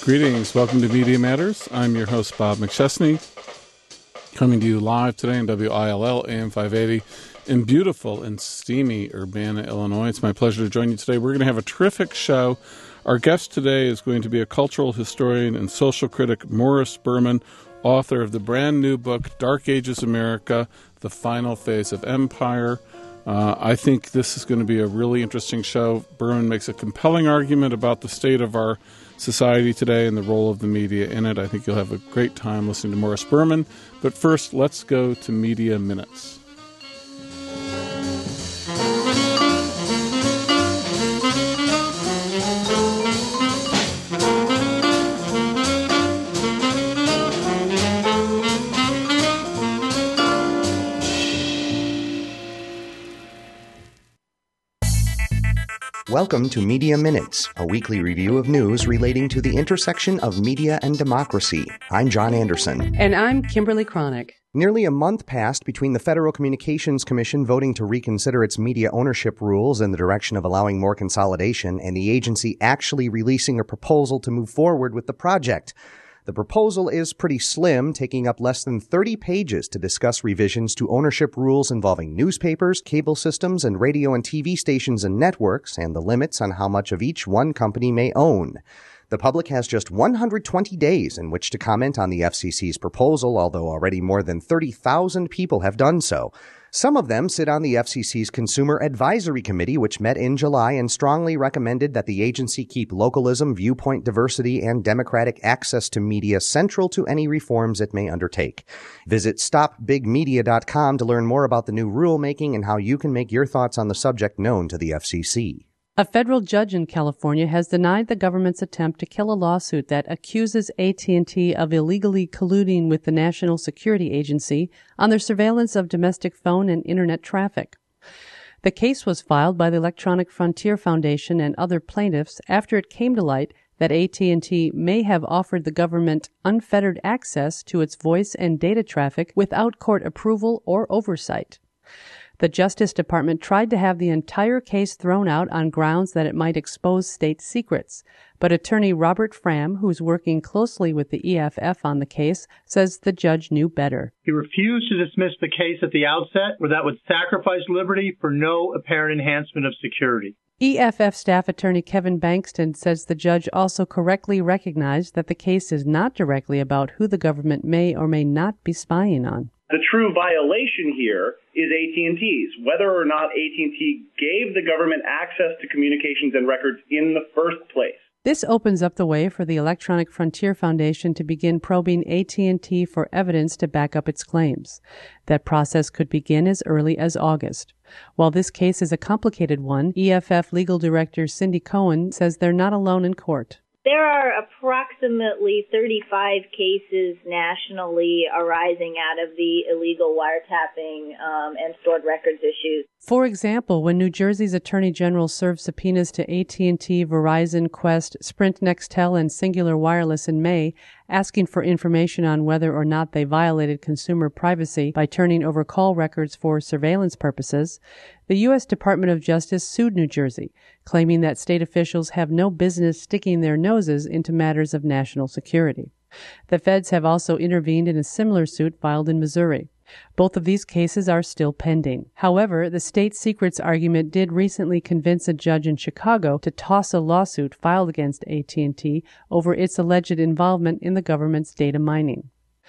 Greetings. Welcome to Media Matters. I'm your host, Bob McChesney, coming to you live today on WILL AM 580 in beautiful and steamy Urbana, Illinois. It's my pleasure to join you today. We're going to have a terrific show. Our guest today is going to be a cultural historian and social critic, Morris Berman, author of the brand new book, Dark Ages America, The Final Phase of Empire. I think this is going to be a really interesting show. Berman makes a compelling argument about the state of our society today and the role of the media in it. I think you'll have a great time listening to Morris Berman. But first, let's go to Media Minutes. Welcome to Media Minutes, a weekly review of news relating to the intersection of media and democracy. I'm John Anderson. And I'm Kimberly Cronick. Nearly a month passed between the Federal Communications Commission voting to reconsider its media ownership rules in the direction of allowing more consolidation and the agency actually releasing a proposal to move forward with the project. The proposal is pretty slim, taking up less than 30 pages to discuss revisions to ownership rules involving newspapers, cable systems, and radio and TV stations and networks, and the limits on how much of each one company may own. The public has just 120 days in which to comment on the FCC's proposal, although already more than 30,000 people have done so. Some of them sit on the FCC's Consumer Advisory Committee, which met in July and strongly recommended that the agency keep localism, viewpoint diversity, and democratic access to media central to any reforms it may undertake. Visit stopbigmedia.com to learn more about the new rulemaking and how you can make your thoughts on the subject known to the FCC. A federal judge in California has denied the government's attempt to kill a lawsuit that accuses AT&T of illegally colluding with the National Security Agency on their surveillance of domestic phone and internet traffic. The case was filed by the Electronic Frontier Foundation and other plaintiffs after it came to light that AT&T may have offered the government unfettered access to its voice and data traffic without court approval or oversight. The Justice Department tried to have the entire case thrown out on grounds that it might expose state secrets, but attorney Robert Fram, who's working closely with the EFF on the case, says the judge knew better. He refused to dismiss the case at the outset, where that would sacrifice liberty for no apparent enhancement of security. EFF staff attorney Kevin Bankston says the judge also correctly recognized that the case is not directly about who the government may or may not be spying on. The true violation here is AT&T's, whether or not AT&T gave the government access to communications and records in the first place. This opens up the way for the Electronic Frontier Foundation to begin probing AT&T for evidence to back up its claims. That process could begin as early as August. While this case is a complicated one, EFF legal director Cindy Cohen says they're not alone in court. There are approximately 35 cases nationally arising out of the illegal wiretapping and stored records issues. For example, when New Jersey's Attorney General served subpoenas to AT&T, Verizon, Qwest, Sprint, Nextel, and Cingular Wireless in May, asking for information on whether or not they violated consumer privacy by turning over call records for surveillance purposes, the U.S. Department of Justice sued New Jersey, claiming that state officials have no business sticking their noses into matters of national security. The feds have also intervened in a similar suit filed in Missouri. Both of these cases are still pending. However, the state secrets argument did recently convince a judge in Chicago to toss a lawsuit filed against AT&T over its alleged involvement in the government's data mining.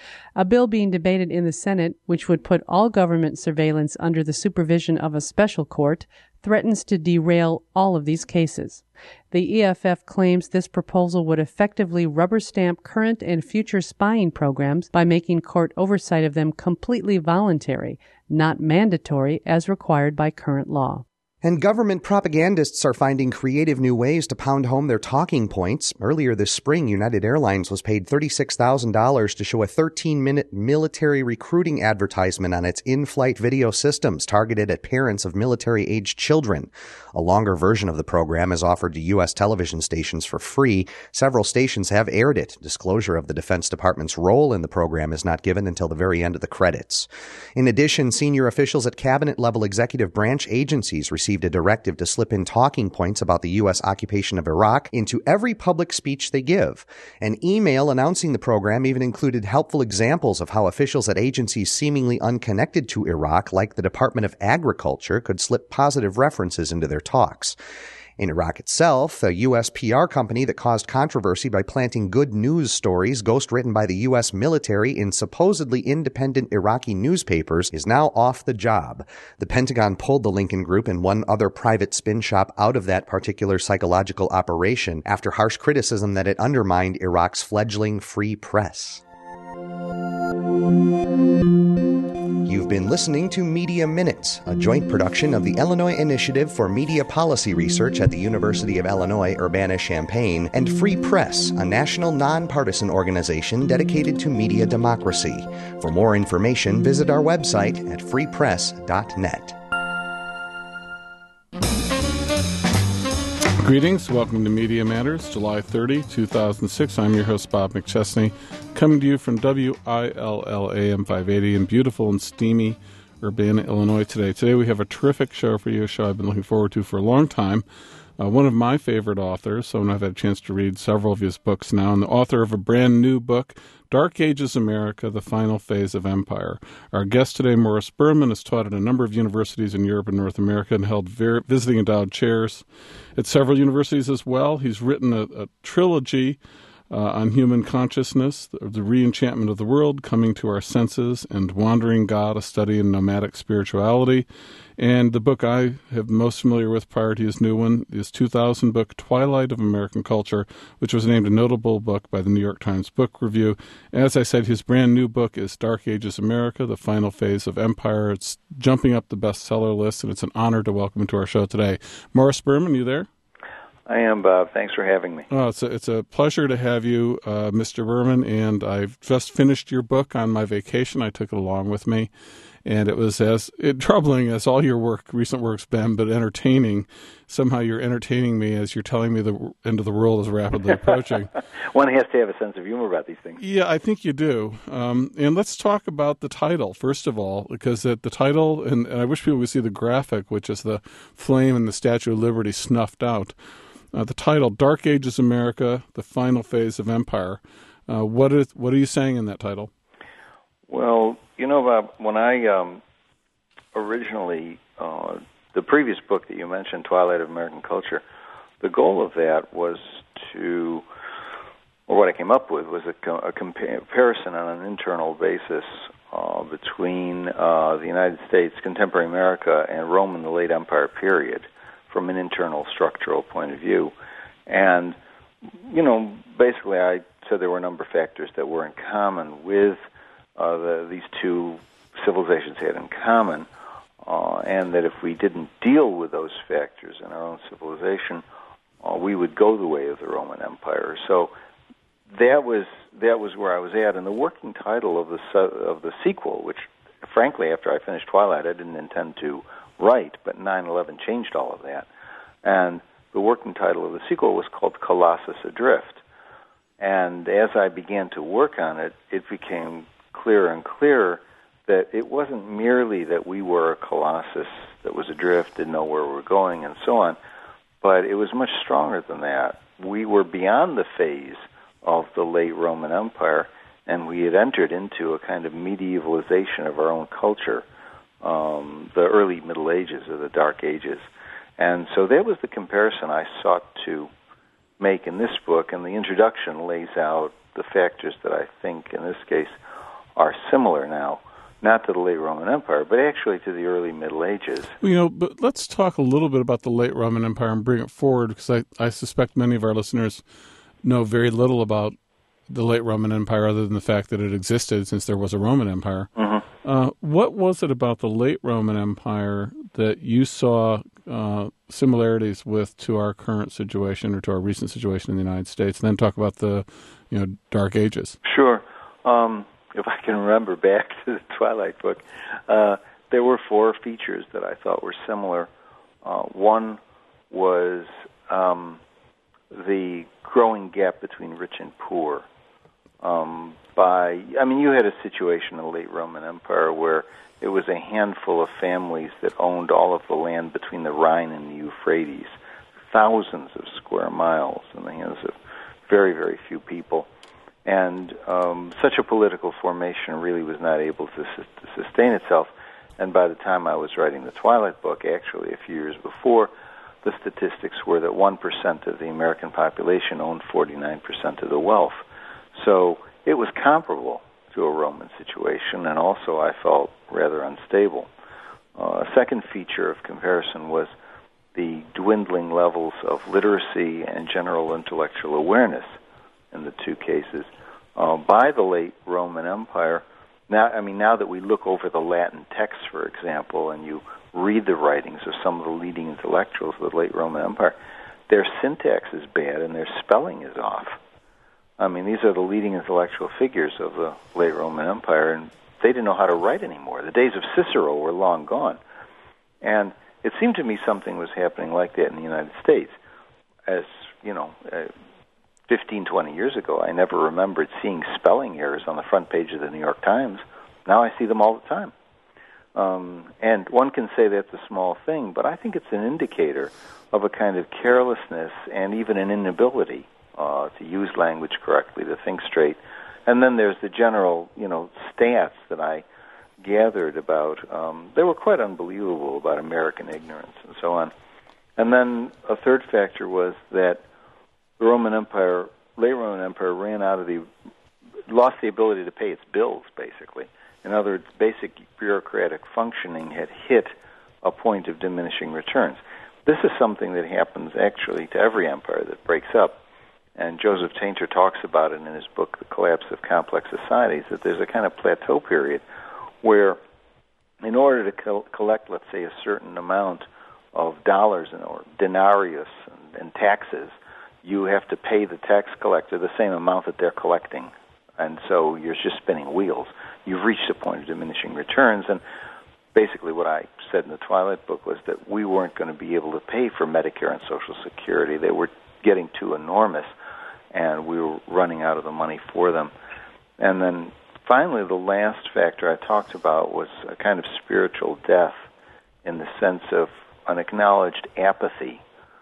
A bill being debated in the Senate, which would put all government surveillance under the supervision of a special court, threatens to derail all of these cases. The EFF claims this proposal would effectively rubber stamp current and future spying programs by making court oversight of them completely voluntary, not mandatory as required by current law. And government propagandists are finding creative new ways to pound home their talking points. Earlier this spring, United Airlines was paid $36,000 to show a 13-minute military recruiting advertisement on its in-flight video systems targeted at parents of military-aged children. A longer version of the program is offered to U.S. television stations for free. Several stations have aired it. Disclosure of the Defense Department's role in the program is not given until the very end of the credits. In addition, senior officials at cabinet-level executive branch agencies received received a directive to slip in talking points about the U.S. occupation of Iraq into every public speech they give. An email announcing the program even included helpful examples of how officials at agencies seemingly unconnected to Iraq, like the Department of Agriculture, could slip positive references into their talks. In Iraq itself, a U.S. PR company that caused controversy by planting good news stories ghostwritten by the U.S. military in supposedly independent Iraqi newspapers is now off the job. The Pentagon pulled the Lincoln Group and one other private spin shop out of that particular psychological operation after harsh criticism that it undermined Iraq's fledgling free press. You've been listening to Media Minutes, a joint production of the Illinois Initiative for Media Policy Research at the University of Illinois Urbana-Champaign and Free Press, a national nonpartisan organization dedicated to media democracy. For more information, visit our website at freepress.net. Greetings. Welcome to Media Matters, July 30, 2006. I'm your host, Bob McChesney, coming to you from WILL AM 580 in beautiful and steamy Urbana, Illinois today. Today we have a terrific show for you, a show I've been looking forward to for a long time. One of my favorite authors, someone I've had a chance to read several of his books now, and the author of a brand new book, Dark Ages America, The Final Phase of Empire. Our guest today, Morris Berman, has taught at a number of universities in Europe and North America and held visiting endowed chairs at several universities as well. He's written a trilogy on human consciousness, the re-enchantment of the world, coming to our senses, and Wandering God, a study in nomadic spirituality. And the book I have most familiar with prior to his new one, his 2000 book, Twilight of American Culture, which was named a notable book by the New York Times Book Review. As I said, his brand new book is Dark Ages America, The Final Phase of Empire. It's jumping up the bestseller list, and it's an honor to welcome him to our show today. Morris Berman, you there? I am, Bob. Thanks for having me. Oh, it's a pleasure to have you, Mr. Berman, and I've just finished your book on my vacation. I took it along with me, and it was as troubling as all your recent work's been, but entertaining. Somehow you're entertaining me as you're telling me the end of the world is rapidly approaching. One has to have a sense of humor about these things. Yeah, I think you do. And let's talk about the title, first of all, because the title, and I wish people would see the graphic, which is the flame and the Statue of Liberty snuffed out. The title, Dark Ages America, The Final Phase of Empire. What are you saying in that title? Well, you know, Bob, when I originally, the previous book that you mentioned, Twilight of American Culture, the goal of that was or what I came up with was a comparison on an internal basis between the United States, contemporary America, and Rome in the late Empire period, from an internal structural point of view. And, you know, basically I said there were a number of factors that were in common with these two civilizations had in common, and that if we didn't deal with those factors in our own civilization, we would go the way of the Roman Empire. So that was where I was at. And the working title of the sequel, which, frankly, after I finished Twilight, I didn't intend to write, but 9/11 changed all of that. And the working title of the sequel was called Colossus Adrift. And as I began to work on it, it became clearer and clearer that it wasn't merely that we were a colossus that was adrift, didn't know where we were going, and so on, but it was much stronger than that. We were beyond the phase of the late Roman Empire, and we had entered into a kind of medievalization of our own culture, the early Middle Ages or the Dark Ages. And so that was the comparison I sought to make in this book, and the introduction lays out the factors that I think, in this case, are similar now, not to the late Roman Empire, but actually to the early Middle Ages. Well, you know, but let's talk a little bit about the late Roman Empire and bring it forward, because I suspect many of our listeners know very little about the late Roman Empire other than the fact that it existed since there was a Roman Empire. Mm-hmm. What was it about the late Roman Empire that you saw similarities with to our current situation or to our recent situation in the United States? And then talk about the Dark Ages. Sure. If I can remember back to the Twilight book, there were four features that I thought were similar. One was the growing gap between rich and poor. you had a situation in the late Roman Empire where it was a handful of families that owned all of the land between the Rhine and the Euphrates, thousands of square miles in the hands of very, very few people. And such a political formation really was not able to sustain itself. And by the time I was writing the Twilight book, actually a few years before, the statistics were that 1% of the American population owned 49% of the wealth. So it was comparable to a Roman situation, and also I felt rather unstable. A second feature of comparison was the dwindling levels of literacy and general intellectual awareness in the two cases. By the late Roman Empire, now that we look over the Latin texts, for example, and you read the writings of some of the leading intellectuals of the late Roman Empire, their syntax is bad and their spelling is off. These are the leading intellectual figures of the late Roman Empire, and they didn't know how to write anymore. The days of Cicero were long gone. And it seemed to me something was happening like that in the United States. As, 15, 20 years ago, I never remembered seeing spelling errors on the front page of the New York Times. Now I see them all the time. And one can say that's a small thing, but I think it's an indicator of a kind of carelessness and even an inability to use language correctly, to think straight. And then there's the general, stats that I gathered about. They were quite unbelievable about American ignorance and so on. And then a third factor was that the late Roman Empire lost the ability to pay its bills, basically. In other words, basic bureaucratic functioning had hit a point of diminishing returns. This is something that happens actually to every empire that breaks up. And Joseph Tainter talks about it in his book, The Collapse of Complex Societies, that there's a kind of plateau period where in order to collect, let's say, a certain amount of dollars or denarius and taxes, you have to pay the tax collector the same amount that they're collecting. And so you're just spinning wheels. You've reached a point of diminishing returns. And basically what I said in the Twilight book was that we weren't going to be able to pay for Medicare and Social Security. They were getting too enormous, and we were running out of the money for them. And then finally, the last factor I talked about was a kind of spiritual death in the sense of an acknowledged apathy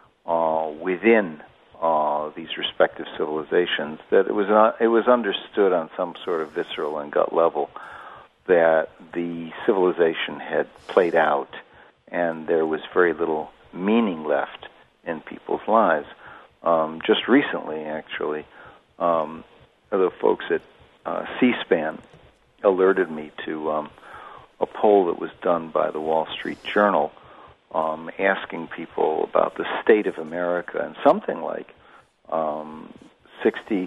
within these respective civilizations, that it was understood on some sort of visceral and gut level that the civilization had played out and there was very little meaning left in people's lives. Just recently, actually, the folks at C-SPAN alerted me to a poll that was done by the Wall Street Journal asking people about the state of America, and something like 60%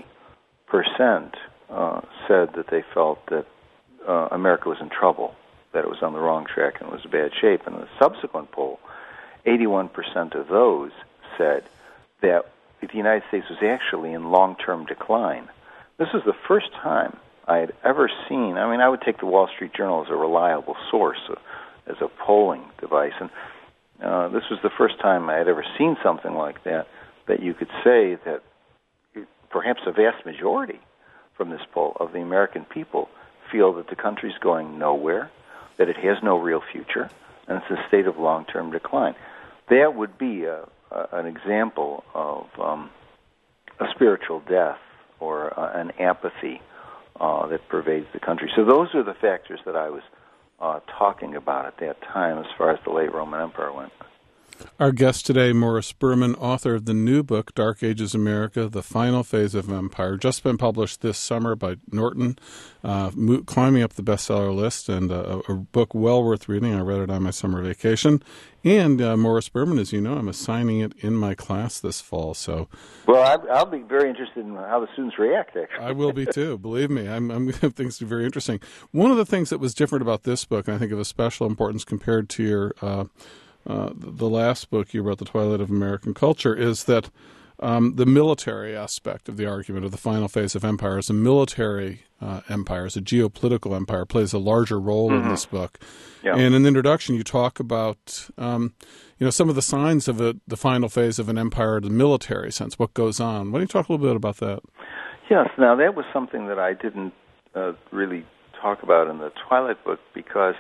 said that they felt that America was in trouble, that it was on the wrong track and was in bad shape. And in the subsequent poll, 81% of those said that the United States was actually in long-term decline. This was the first time I had ever seen, I would take the Wall Street Journal as a reliable source, as a polling device, and this was the first time I had ever seen something like that you could say that perhaps a vast majority from this poll of the American people feel that the country's going nowhere, that it has no real future, and it's a state of long-term decline. That would be an example of a spiritual death or an apathy that pervades the country. So those are the factors that I was talking about at that time as far as the late Roman Empire went. Our guest today, Morris Berman, author of the new book, Dark Ages America, The Final Phase of Empire, just been published this summer by Norton, climbing up the bestseller list, and a book well worth reading. I read it on my summer vacation. And Morris Berman, as you know, I'm assigning it in my class this fall. So, well, I'll be very interested in how the students react, actually. I will be, too. Believe me, I'm going to have things to be very interesting. One of the things that was different about this book, and I think of a special importance compared to your the last book you wrote, The Twilight of American Culture, is that the military aspect of the argument of the final phase of empire as a military empire, as a geopolitical empire, plays a larger role in this book. Yeah. And in the introduction, you talk about some of the signs of the final phase of an empire in the military sense, what goes on. Why don't you talk a little bit about that? Yes, now that was something that I didn't really talk about in the Twilight book because,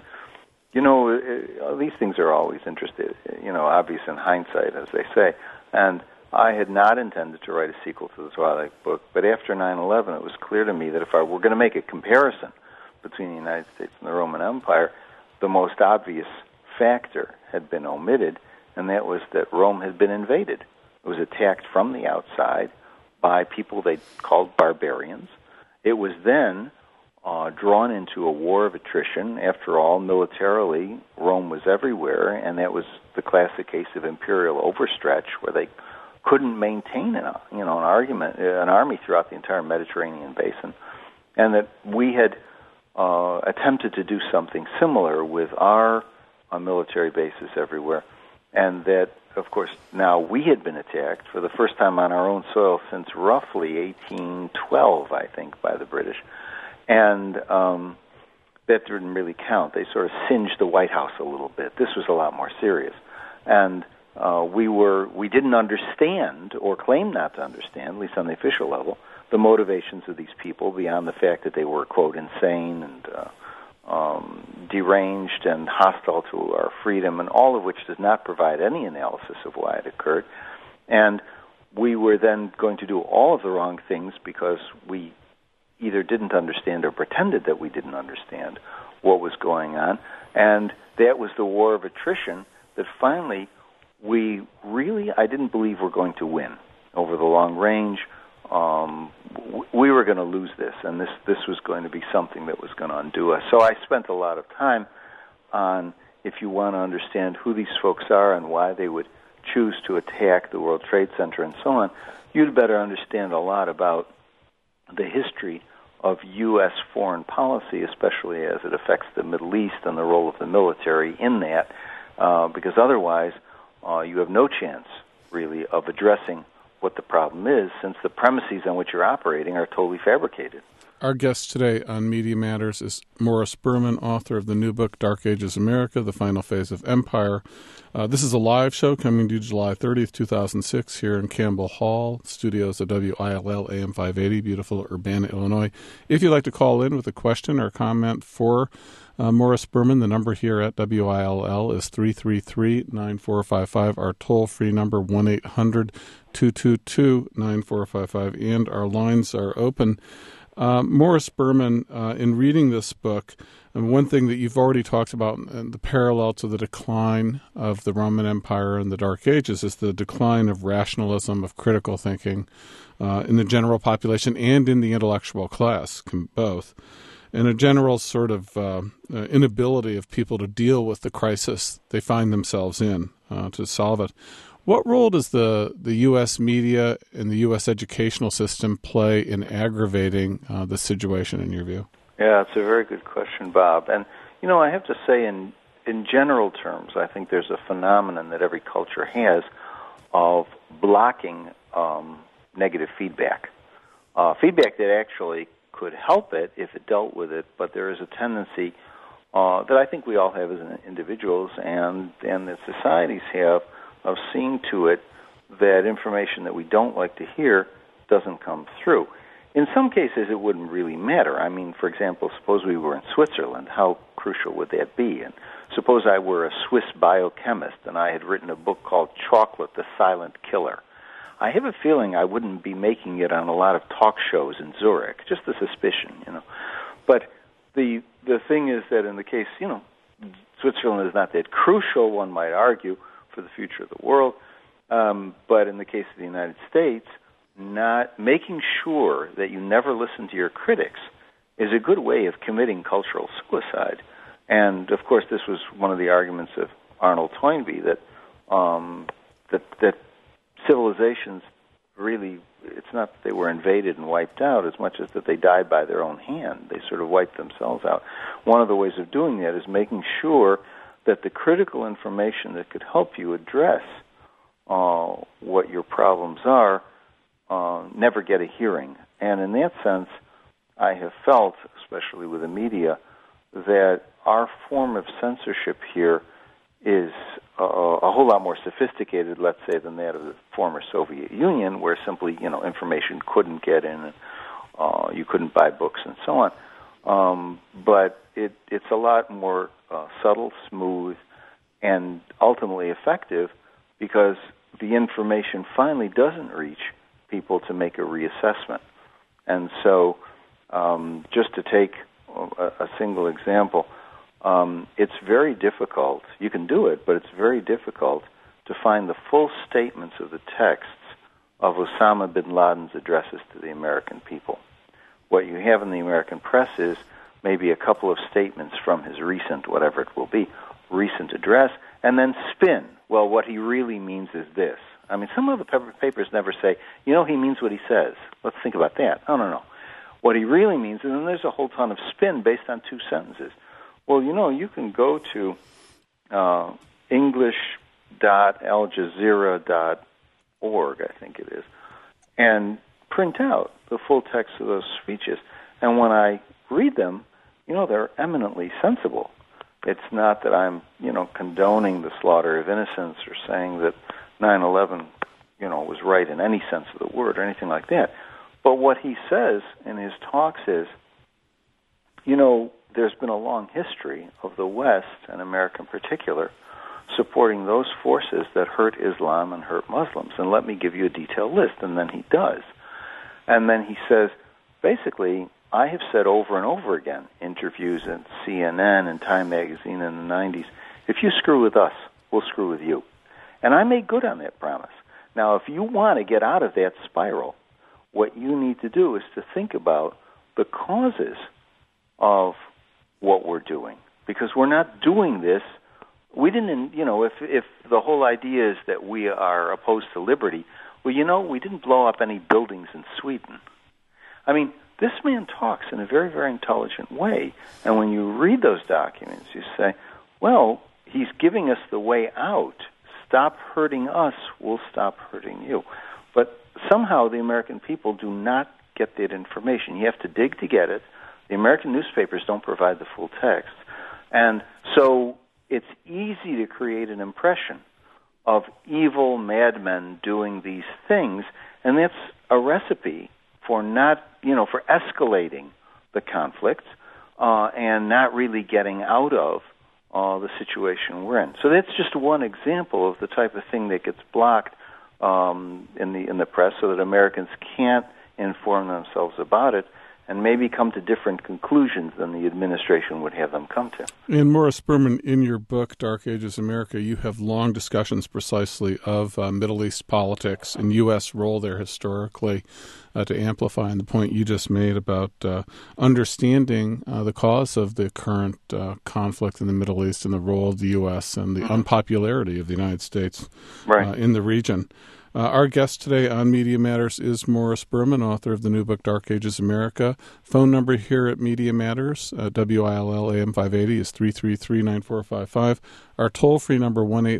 these things are always obvious in hindsight, as they say. And I had not intended to write a sequel to the Twilight book, but after 9/11, it was clear to me that if I were going to make a comparison between the United States and the Roman Empire, the most obvious factor had been omitted, and that was that Rome had been invaded. It was attacked from the outside by people they called barbarians. It was then drawn into a war of attrition. After all, militarily, Rome was everywhere, and that was the classic case of imperial overstretch, where they couldn't maintain an army throughout the entire Mediterranean basin, and that we had attempted to do something similar with our military bases everywhere, and that, of course, now we had been attacked for the first time on our own soil since roughly 1812, I think, by the British. And that didn't really count. They sort of singed the White House a little bit. This was a lot more serious. And we didn't understand, or claim not to understand, at least on the official level, the motivations of these people beyond the fact that they were, quote, insane and deranged and hostile to our freedom, and all of which does not provide any analysis of why it occurred. And we were then going to do all of the wrong things because we either didn't understand or pretended that we didn't understand what was going on. And that was the war of attrition that finally I didn't believe we're going to win over the long range. We were going to lose this, and this was going to be something that was going to undo us. So I spent a lot of time on, if you want to understand who these folks are and why they would choose to attack the World Trade Center and so on, you'd better understand a lot about the history of U.S. foreign policy, especially as it affects the Middle East and the role of the military in that, because otherwise you have no chance, really, of addressing what the problem is, since the premises on which you're operating are totally fabricated. Our guest today on Media Matters is Morris Berman, author of the new book, Dark Ages America, The Final Phase of Empire. This is a live show coming to July 30th, 2006, here in Campbell Hall, studios of WILL AM 580, beautiful Urbana, Illinois. If you'd like to call in with a question or comment for Morris Berman, the number here at WILL is 333-9455, our toll-free number 1-800-222-9455, and our lines are open. Morris Berman, in reading this book, and one thing that you've already talked about, the parallel to the decline of the Roman Empire in the Dark Ages, is the decline of rationalism, of critical thinking in the general population and in the intellectual class, both, and a general sort of inability of people to deal with the crisis they find themselves in, to solve it. What role does the U.S. media and the U.S. educational system play in aggravating the situation, in your view? Yeah, it's a very good question, Bob. And, I have to say in general terms, I think there's a phenomenon that every culture has of blocking negative feedback. Feedback that actually could help it if it dealt with it, but there is a tendency that I think we all have as individuals and that societies have of seeing to it that information that we don't like to hear doesn't come through. In some cases, it wouldn't really matter. I mean, for example, suppose we were in Switzerland. How crucial would that be? And suppose I were a Swiss biochemist and I had written a book called Chocolate, the Silent Killer. I have a feeling I wouldn't be making it on a lot of talk shows in Zurich, just a suspicion, But the thing is that in the case, Switzerland is not that crucial, one might argue, for the future of the world. But in the case of the United States, not making sure that you never listen to your critics is a good way of committing cultural suicide. And of course, this was one of the arguments of Arnold Toynbee that civilizations really, it's not that they were invaded and wiped out as much as that they died by their own hand. They sort of wiped themselves out. One of the ways of doing that is making sure that the critical information that could help you address what your problems are never get a hearing. And in that sense, I have felt, especially with the media, that our form of censorship here is a whole lot more sophisticated, let's say, than that of the former Soviet Union, where simply, information couldn't get in, and you couldn't buy books and so on. But it's a lot more subtle, smooth, and ultimately effective because the information finally doesn't reach people to make a reassessment. And so just to take a single example, it's very difficult. You can do it, but it's very difficult to find the full statements of the texts of Osama bin Laden's addresses to the American people. What you have in the American press is maybe a couple of statements from his recent, whatever it will be, recent address, and then spin. Well, what he really means is this. I mean, some of the papers never say, he means what he says. Let's think about that. No. What he really means, and then there's a whole ton of spin based on two sentences. Well, you can go to english.aljazeera.org, I think it is, and print out the full text of those speeches. And when I read them, they're eminently sensible. It's not that I'm, condoning the slaughter of innocents or saying that 9/11, was right in any sense of the word or anything like that. But what he says in his talks is, there's been a long history of the West, and America in particular, supporting those forces that hurt Islam and hurt Muslims. And let me give you a detailed list. And then he does. And then he says, basically, I have said over and over again, interviews at CNN and Time Magazine in the 90s, if you screw with us, we'll screw with you. And I made good on that promise. Now, if you want to get out of that spiral, what you need to do is to think about the causes of what we're doing. Because we're not doing this. We didn't, if the whole idea is that we are opposed to liberty, well, we didn't blow up any buildings in Sweden. I mean, this man talks in a very, very intelligent way. And when you read those documents, you say, well, he's giving us the way out. Stop hurting us, we'll stop hurting you. But somehow the American people do not get that information. You have to dig to get it. The American newspapers don't provide the full text. And so it's easy to create an impression of evil madmen doing these things, and that's a recipe for for escalating the conflict and not really getting out of the situation we're in. So that's just one example of the type of thing that gets blocked in the press, so that Americans can't inform themselves about it and maybe come to different conclusions than the administration would have them come to. And Morris Berman, in your book, Dark Ages America, you have long discussions precisely of Middle East politics and U.S. role there historically to amplify on the point you just made about understanding the cause of the current conflict in the Middle East and the role of the U.S. and the unpopularity of the United States in the region. Our guest today on Media Matters is Morris Berman, author of the new book, Dark Ages America. Phone number here at Media Matters, WILL AM 580, is 333-9455. Our toll-free number,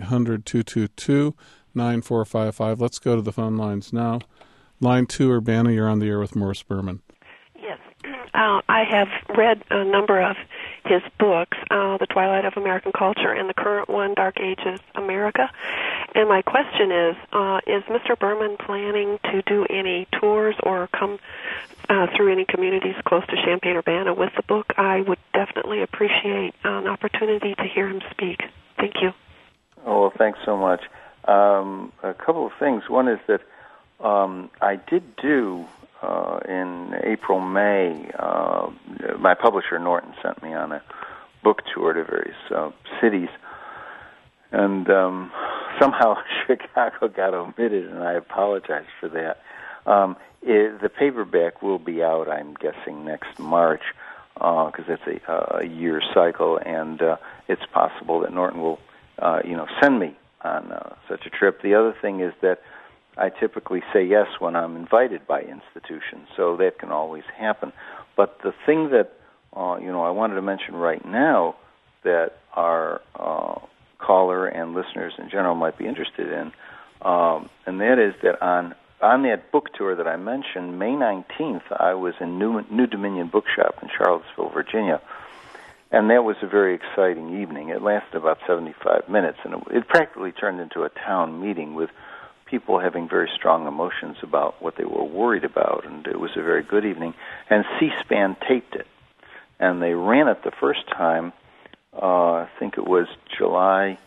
1-800-222-9455. Let's go to the phone lines now. Line 2, Urbana, you're on the air with Morris Berman. Yes. I have read a number of his books, The Twilight of American Culture and the current one, Dark Ages America. And my question is Mr. Berman planning to do any tours or come through any communities close to Champaign-Urbana with the book? I would definitely appreciate an opportunity to hear him speak. Thank you. Oh, well, thanks so much. A couple of things. One is that I did do in April, May, my publisher, Norton, sent me on a book tour to various cities. And somehow Chicago got omitted, and I apologize for that. The paperback will be out, I'm guessing, next March, because it's a year cycle, and it's possible that Norton will, send me on such a trip. The other thing is that I typically say yes when I'm invited by institutions, so that can always happen. But the thing that, I wanted to mention right now that our caller and listeners in general might be interested in, and that is that on that book tour that I mentioned, May 19th, I was in New Dominion Bookshop in Charlottesville, Virginia, and that was a very exciting evening. It lasted about 75 minutes, and it practically turned into a town meeting with people having very strong emotions about what they were worried about, and it was a very good evening. And C-SPAN taped it, and they ran it the first time, I think it was July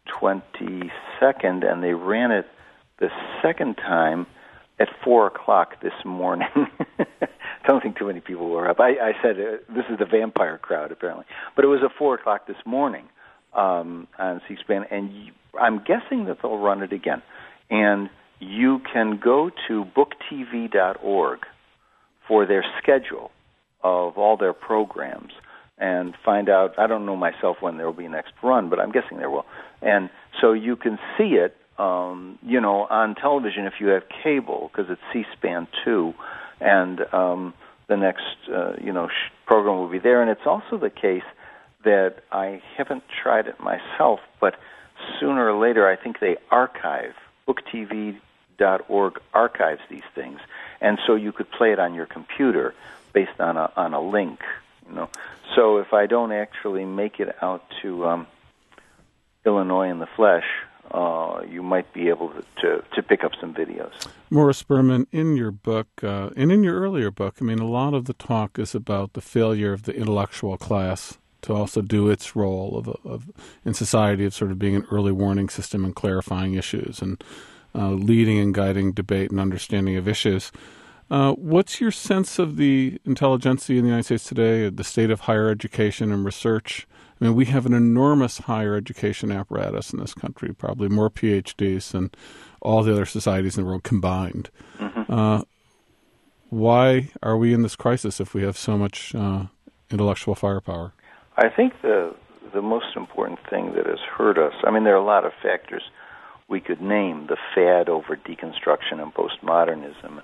22nd, and they ran it the second time at 4 o'clock this morning. I don't think too many people were up. I said this is the vampire crowd, apparently. But it was at 4 o'clock this morning on C-SPAN, and I'm guessing that they'll run it again. And you can go to booktv.org for their schedule of all their programs and find out. I don't know myself when there will be next run, but I'm guessing there will. And so you can see it, on television if you have cable, because it's C-SPAN 2, and the next, program will be there. And it's also the case that I haven't tried it myself, but sooner or later I think they archive. BookTV.org archives these things, and so you could play it on your computer based on a link. So if I don't actually make it out to Illinois in the flesh, you might be able to pick up some videos. Morris Berman, in your book, and in your earlier book, a lot of the talk is about the failure of the intellectual class to also do its role of in society of sort of being an early warning system and clarifying issues and leading and guiding debate and understanding of issues. What's your sense of the intelligentsia in the United States today, the state of higher education and research? We have an enormous higher education apparatus in this country, probably more PhDs than all the other societies in the world combined. Mm-hmm. Why are we in this crisis if we have so much intellectual firepower? I think the most important thing that has hurt us, there are a lot of factors we could name, the fad over deconstruction and postmodernism.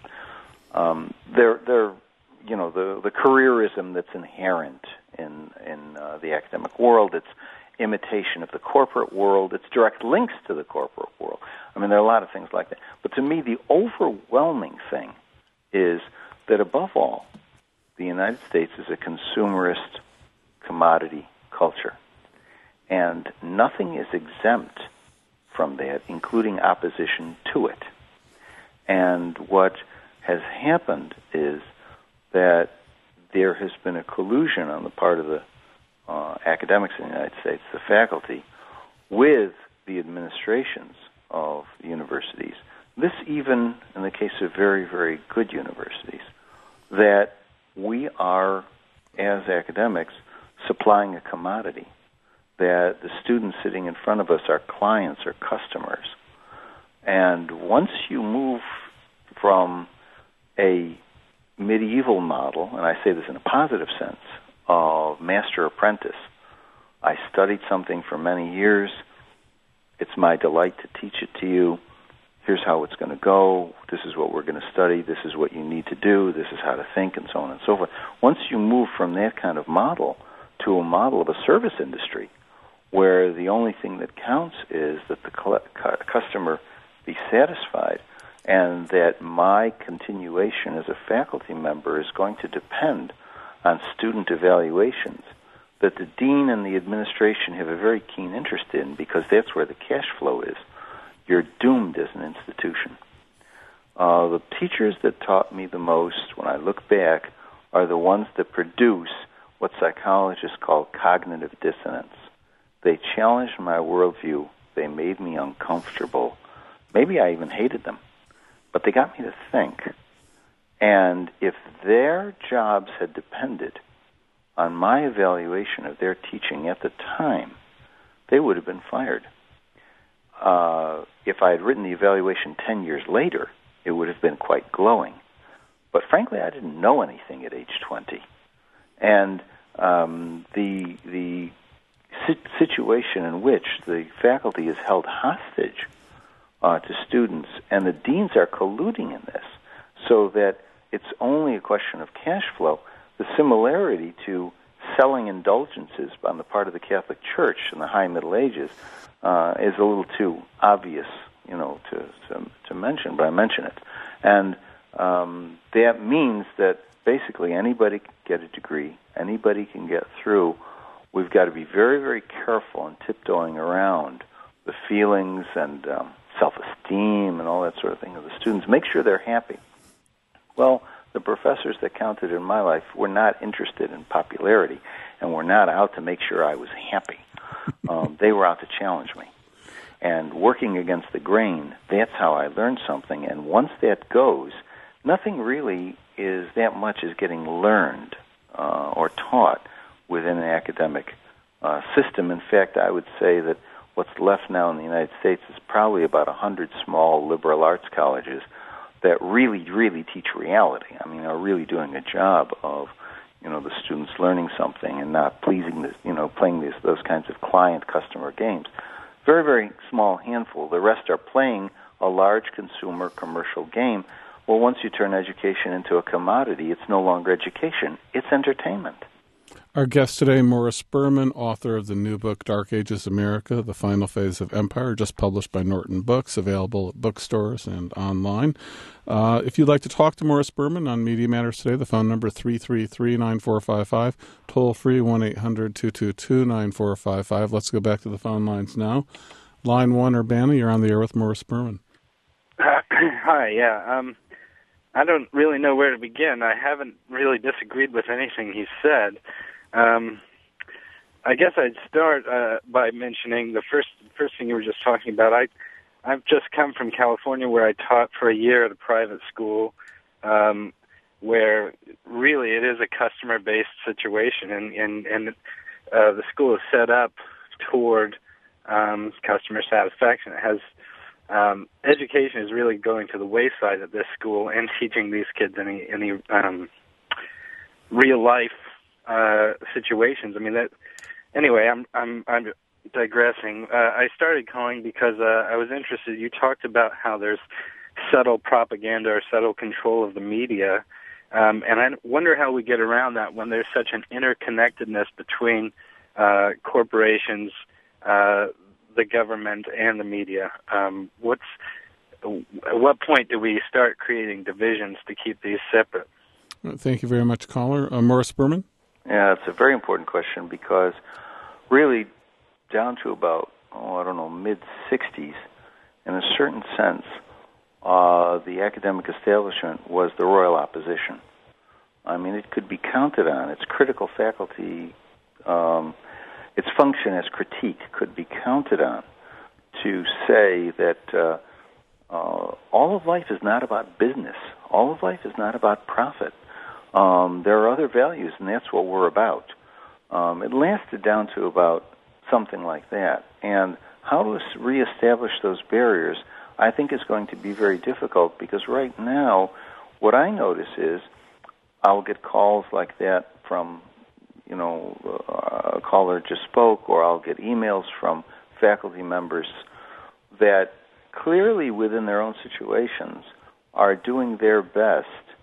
The careerism that's inherent in the academic world, its imitation of the corporate world, its direct links to the corporate world. There are a lot of things like that. But to me, the overwhelming thing is that above all, the United States is a consumerist commodity culture. And nothing is exempt from that, including opposition to it. And what has happened is that there has been a collusion on the part of the academics in the United States, the faculty, with the administrations of the universities. This even in the case of very, very good universities, that we are, as academics, supplying a commodity, that the students sitting in front of us are clients or customers. And once you move from a medieval model, and I say this in a positive sense, of master-apprentice, I studied something for many years, it's my delight to teach it to you, here's how it's going to go, this is what we're going to study, this is what you need to do, this is how to think, and so on and so forth. Once you move from that kind of model to a model of a service industry, where the only thing that counts is that the customer be satisfied, and that my continuation as a faculty member is going to depend on student evaluations that the dean and the administration have a very keen interest in, because that's where the cash flow is, you're doomed as an institution. The teachers that taught me the most, when I look back, are the ones that produce what psychologists call cognitive dissonance. They challenged my worldview. They made me uncomfortable. Maybe I even hated them. But they got me to think. And if their jobs had depended on my evaluation of their teaching at the time, they would have been fired. If I had written the evaluation 10 years later, it would have been quite glowing. But frankly, I didn't know anything at age 20. And the situation in which the faculty is held hostage to students, and the deans are colluding in this, so that it's only a question of cash flow. The similarity to selling indulgences on the part of the Catholic Church in the High Middle Ages is a little too obvious, to mention, but I mention it. And that means that basically anybody can get a degree, anybody can get through. We've got to be very, very careful in tiptoeing around the feelings and self-esteem and all that sort of thing of the students. Make sure they're happy. Well, the professors that counted in my life were not interested in popularity and were not out to make sure I was happy. They were out to challenge me. And working against the grain, that's how I learned something. And once that goes, nothing really is that much as getting learned or taught within an academic system. In fact, I would say that what's left now in the United States is probably about 100 small liberal arts colleges that really, really teach reality. I mean, are really doing a job of, the students learning something and not pleasing playing those kinds of client-customer games. Very, very small handful. The rest are playing a large consumer commercial game. Well, once you turn education into a commodity, it's no longer education. It's entertainment. Our guest today, Morris Berman, author of the new book, Dark Ages America, The Final Phase of Empire, just published by Norton Books, available at bookstores and online. If you'd like to talk to Morris Berman on Media Matters today, the phone number 333-9455, toll-free 1-800-222-9455. Let's go back to the phone lines now. Line 1, Urbana, you're on the air with Morris Berman. Hi, yeah. I don't really know where to begin. I haven't really disagreed with anything he said. I guess I'd start by mentioning the first thing you were just talking about. I've just come from California, where I taught for a year at a private school, where really it is a customer-based situation, and the school is set up toward customer satisfaction. It has education is really going to the wayside at this school and teaching these kids any real life situations. I mean, that. Anyway, I'm digressing. I started calling because I was interested. You talked about how there's subtle propaganda or subtle control of the media, and I wonder how we get around that when there's such an interconnectedness between corporations, the government, and the media. At what point do we start creating divisions to keep these separate? Thank you very much, caller. Morris Berman? Yeah, it's a very important question because really down to about, mid-60s, in a certain sense, the academic establishment was the royal opposition. I mean, it could be counted on. Its critical faculty, its function as critique could be counted on to say that all of life is not about business. All of life is not about profit. There are other values, and that's what we're about. It lasted down to about something like that. And how to reestablish those barriers, I think, is going to be very difficult because right now what I notice is I'll get calls like that from, a caller just spoke, or I'll get emails from faculty members that clearly within their own situations are doing their best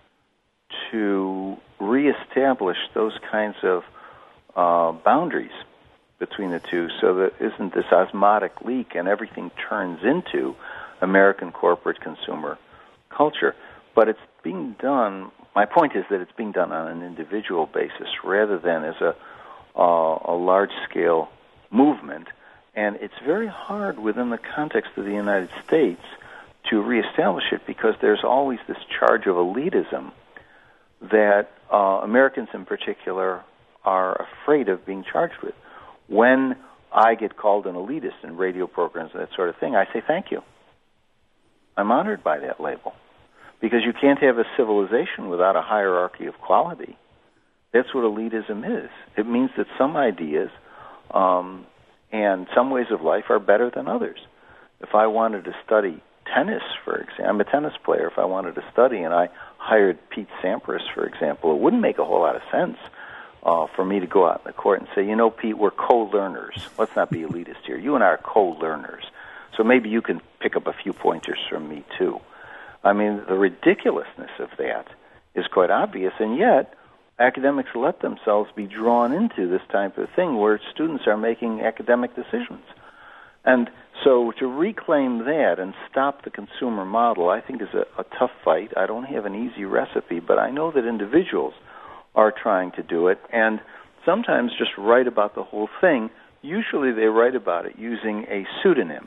to reestablish those kinds of boundaries between the two so that isn't this osmotic leak and everything turns into American corporate consumer culture. But it's being done, my point is that it's being done on an individual basis rather than as a large-scale movement. And it's very hard within the context of the United States to reestablish it because there's always this charge of elitism that Americans in particular are afraid of being charged with. When I get called an elitist in radio programs and that sort of thing, I say thank you. I'm honored by that label because you can't have a civilization without a hierarchy of quality. That's what elitism is. It means that some ideas and some ways of life are better than others. If I wanted to study tennis, for example, I'm a tennis player. If I wanted to study and I hired Pete Sampras, for example, it wouldn't make a whole lot of sense for me to go out in the court and say, Pete, we're co-learners. Let's not be elitist here. You and I are co-learners. So maybe you can pick up a few pointers from me, too. I mean, the ridiculousness of that is quite obvious, and yet academics let themselves be drawn into this type of thing where students are making academic decisions. And so to reclaim that and stop the consumer model, I think is a tough fight. I don't have an easy recipe, but I know that individuals are trying to do it, and sometimes just write about the whole thing. Usually they write about it using a pseudonym.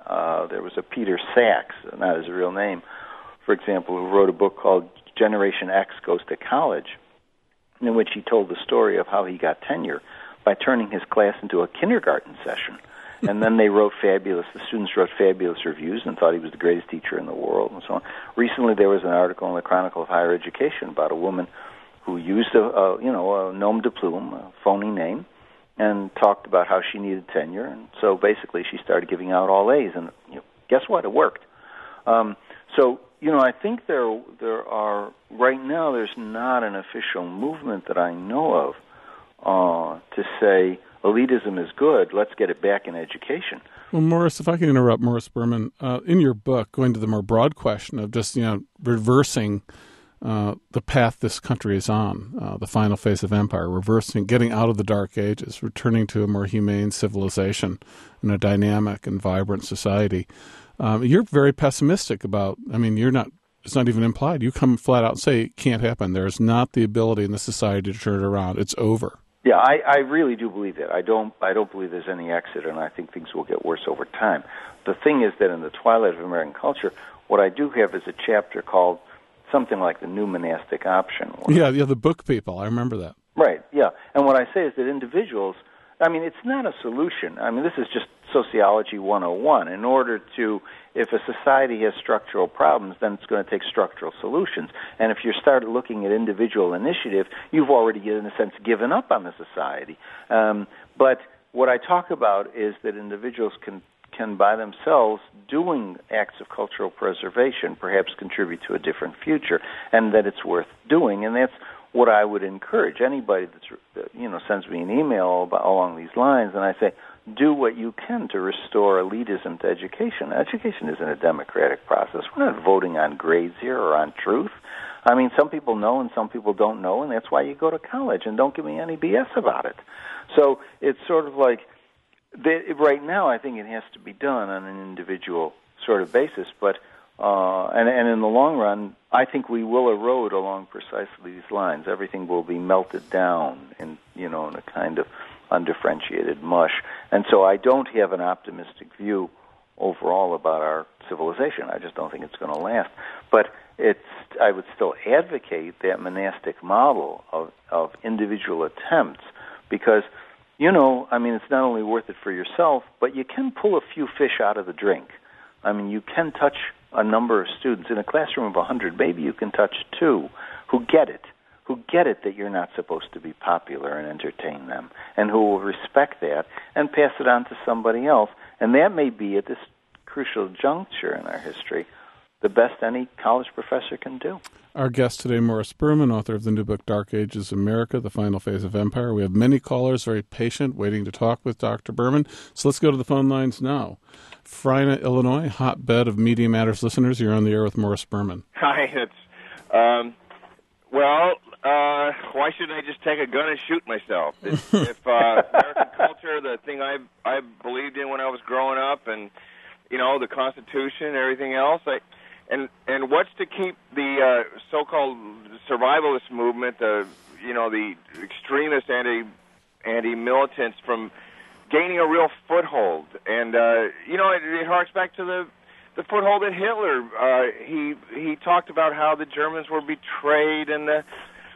There was a Peter Sachs, not his real name, for example, who wrote a book called Generation X Goes to College, in which he told the story of how he got tenure by turning his class into a kindergarten session. And then the students wrote fabulous reviews and thought he was the greatest teacher in the world and so on. Recently there was an article in the Chronicle of Higher Education about a woman who used a nom de plume, a phony name, and talked about how she needed tenure. And so basically she started giving out all A's, and guess what? It worked. I think there are, right now there's not an official movement that I know of to say elitism is good, let's get it back in education. Well, Morris, if I can interrupt, Morris Berman, in your book, going to the more broad question of just, reversing the path this country is on, the final phase of empire, reversing, getting out of the Dark Ages, returning to a more humane civilization and a dynamic and vibrant society. You're very pessimistic about, it's not even implied. You come flat out and say it can't happen. There's not the ability in the society to turn it around. It's over. Yeah, I really do believe that. I don't believe there's any exit, and I think things will get worse over time. The thing is that in the twilight of American culture, what I do have is a chapter called something like the new monastic option. Yeah, the book people. I remember that. Right, yeah. And what I say is that individuals, it's not a solution. This is just sociology 101. In order to, if a society has structural problems, then it's going to take structural solutions. And if you start looking at individual initiative, you've already, in a sense, given up on the society. But what I talk about is that individuals can by themselves, doing acts of cultural preservation, perhaps contribute to a different future, and that it's worth doing. And that's what I would encourage anybody that sends me an email along these lines, and I say, do what you can to restore elitism to education. Education isn't a democratic process. We're not voting on grades here or on truth. Some people know and some people don't know, and that's why you go to college, and don't give me any BS about it. So it's sort of like, right now I think it has to be done on an individual sort of basis, but and in the long run, I think we will erode along precisely these lines. Everything will be melted down in a kind of undifferentiated mush. And so I don't have an optimistic view overall about our civilization. I just don't think it's going to last. But I would still advocate that monastic model of individual attempts because, it's not only worth it for yourself, but you can pull a few fish out of the drink. You can touch a number of students. In a classroom of 100, maybe you can touch 2 who get it that you're not supposed to be popular and entertain them, and who will respect that and pass it on to somebody else. And that may be, at this crucial juncture in our history, the best any college professor can do. Our guest today, Morris Berman, author of the new book, Dark Ages America, The Final Phase of Empire. We have many callers very patient, waiting to talk with Dr. Berman. So let's go to the phone lines now. Frina, Illinois, hotbed of Media Matters listeners. You're on the air with Morris Berman. Hi, why shouldn't I just take a gun and shoot myself? If American culture, the thing I believed in when I was growing up, and the Constitution and everything else, and what's to keep the so-called survivalist movement, the extremist anti-militants from gaining a real foothold? And it harks back to the foothold that Hitler. He talked about how the Germans were betrayed, and that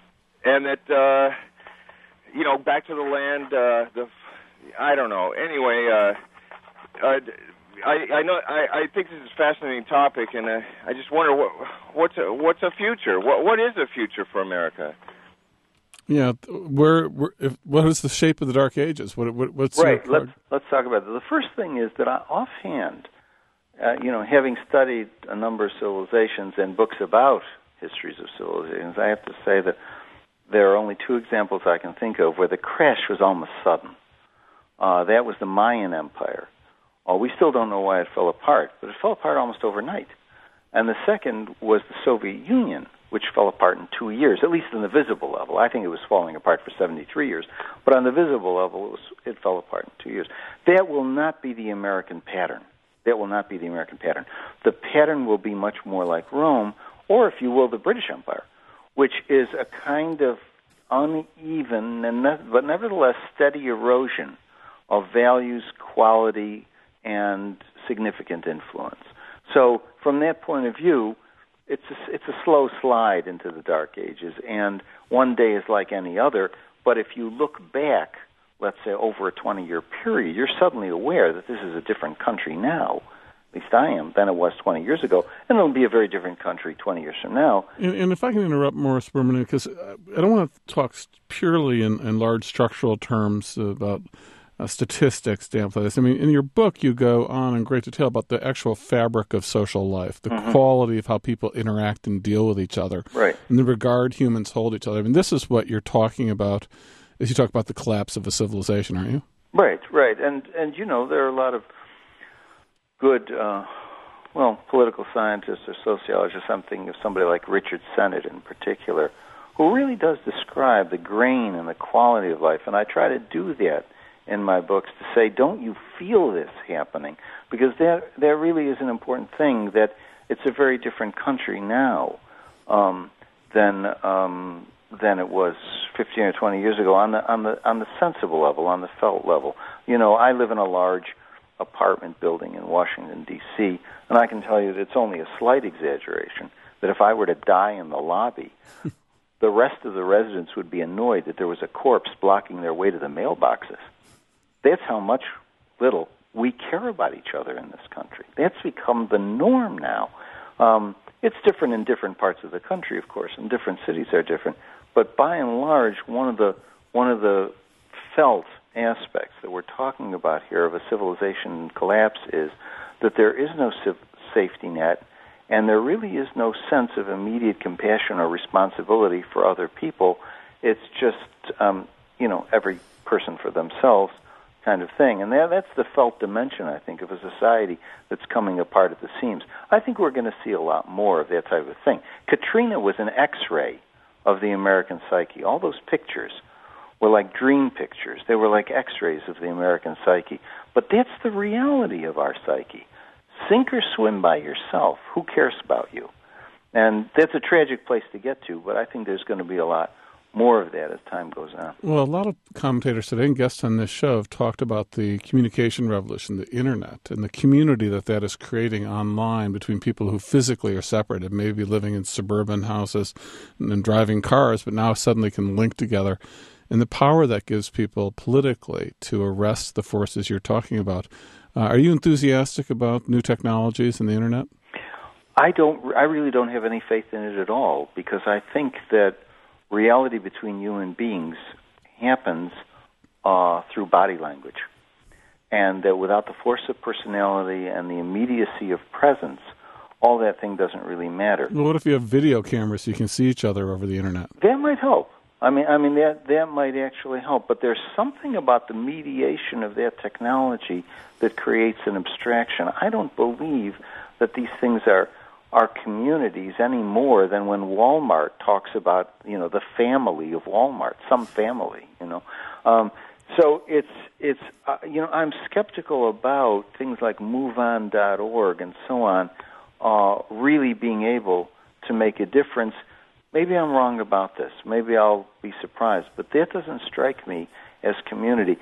back to the land. I don't know. Anyway, I know. I think this is a fascinating topic, and I just wonder what's a future. What is a future for America? Yeah, what is the shape of the Dark Ages? What's right? Let's talk about it. The first thing is that offhand, having studied a number of civilizations and books about histories of civilizations, I have to say that there are only 2 examples I can think of where the crash was almost sudden. That was the Mayan Empire. We still don't know why it fell apart, but it fell apart almost overnight. And the second was the Soviet Union, which fell apart in 2 years, at least on the visible level. I think it was falling apart for 73 years, but on the visible level, it fell apart in 2 years. That will not be the American pattern. The pattern will be much more like Rome, or if you will, the British Empire, which is a kind of uneven but nevertheless steady erosion of values, quality, and significant influence. So from that point of view, it's a slow slide into the Dark Ages, and one day is like any other. But if you look back, let's say over a 20-year period, you're suddenly aware that this is a different country now, at least I am, than it was 20 years ago, and it'll be a very different country 20 years from now. And if I can interrupt Morris Berman, because I don't want to talk purely in large structural terms about statistics, damn this. I mean, in your book, you go on in great detail about the actual fabric of social life, the quality of how people interact and deal with each other, right, and the regard humans hold each other. I mean, this is what you're talking about as you talk about the collapse of a civilization, aren't you? Right. And you know, there are a lot of good, political scientists or sociologists, somebody like Richard Sennett in particular, who really does describe the grain and the quality of life, and I try to do that in my books to say, don't you feel this happening? Because that really is an important thing, that it's a very different country now than it was 15 or 20 years ago on the sensible level, on the felt level. You know, I live in a large apartment building in Washington, D.C., and I can tell you that it's only a slight exaggeration that if I were to die in the lobby, the rest of the residents would be annoyed that there was a corpse blocking their way to the mailboxes. That's how little we care about each other in this country. That's become the norm now. It's different in different parts of the country, of course, and different cities are different. But by and large, one of the felt aspects that we're talking about here of a civilization collapse is that there is no safety net, and there really is no sense of immediate compassion or responsibility for other people. It's just every person for themselves kind of thing. And that's the felt dimension, I think, of a society that's coming apart at the seams. I think we're going to see a lot more of that type of thing. Katrina was an X-ray of the American psyche. All those pictures were like dream pictures. They were like X-rays of the American psyche. But that's the reality of our psyche. Sink or swim by yourself. Who cares about you? And that's a tragic place to get to, but I think there's going to be a lot more of that as time goes on. Well, a lot of commentators today and guests on this show have talked about the communication revolution, the Internet, and the community that is creating online between people who physically are separated, maybe living in suburban houses and driving cars, but now suddenly can link together, and the power that gives people politically to arrest the forces you're talking about. Are you enthusiastic about new technologies and the Internet? I really don't have any faith in it at all, because I think that reality between human beings happens through body language, and that without the force of personality and the immediacy of presence, all that thing doesn't really matter. Well, what if you have video cameras so you can see each other over the Internet? That might help. I mean that might actually help, but there's something about the mediation of that technology that creates an abstraction. I don't believe that these things are communities any more than when Walmart talks about, the family of Walmart, some family, So it's I'm skeptical about things like MoveOn.org and so on really being able to make a difference. Maybe I'm wrong about this. Maybe I'll be surprised, but that doesn't strike me as community.